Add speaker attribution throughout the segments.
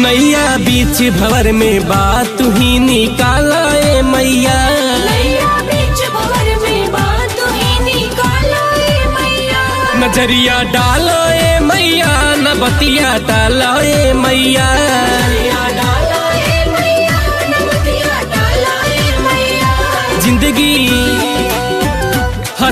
Speaker 1: नैया बीच भंवर में बात तू ही निकाला ए मैया।
Speaker 2: नैया बीच भंवर में बात तू ही निकाला ए मैया।
Speaker 1: नजरिया डालो ए मैया न बतिया डालो ए मैया।
Speaker 2: नजरिया डालो ए मैया न बतिया डालो ए मैया।
Speaker 1: जिंदगी हाँ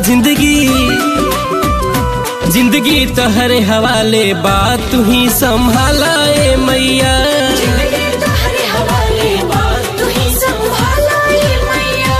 Speaker 1: जिंदगी तोहरे हवाले बात तू ही संभाला ए मैया।
Speaker 2: जिंदगी तोहरे हवाले बात तू ही संभाला ए मैया।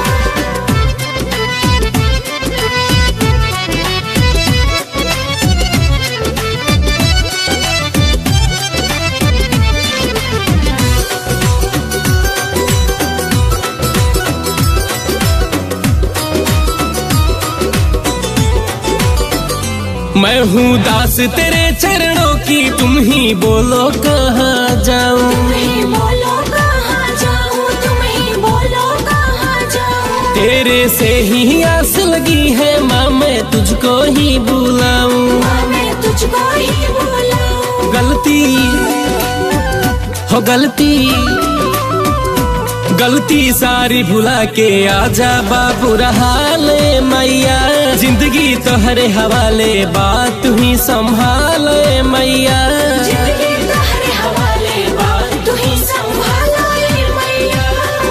Speaker 1: मैं हूँ दास तेरे चरणों की, तुम ही बोलो कहाँ जाऊँ।
Speaker 2: तुम ही बोलो कहाँ जाऊँ, तुम ही बोलो कहाँ जाऊँ।
Speaker 1: तेरे से ही आस लगी है माँ मैं तुझको ही बुलाऊं।
Speaker 2: माँ मैं तुझको ही बुलाऊं।
Speaker 1: गलती सारी भुला के आजा बाबू रहाले मैया। जिंदगी तोहरे हवाले बात तू ही संभाले मैया।
Speaker 2: जिंदगी तोहरे हवाले बात तू ही संभाला ए मैया।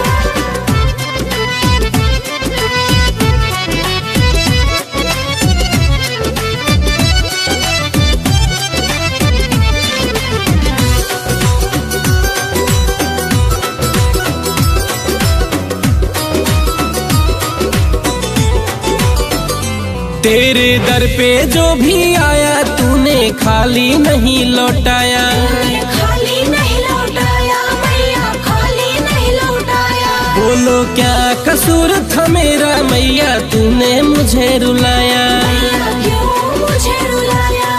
Speaker 1: तेरे दर पे जो भी आया तूने खाली नहीं लौटाया।
Speaker 2: तूने खाली नहीं लौटाया मैया, खाली नहीं लौटाया।
Speaker 1: बोलो क्या कसूर था मेरा मैया तूने मुझे रुलाया।
Speaker 2: मैया क्यों मुझे रुलाया।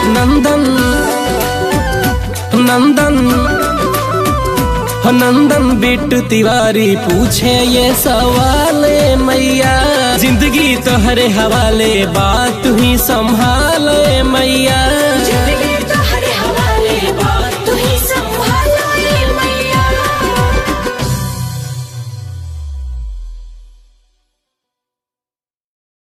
Speaker 1: नंदन बिट्टू तिवारी पूछे ये सवाल मैया। जिंदगी तोहरे हवाले बात तू ही संभाले मैया।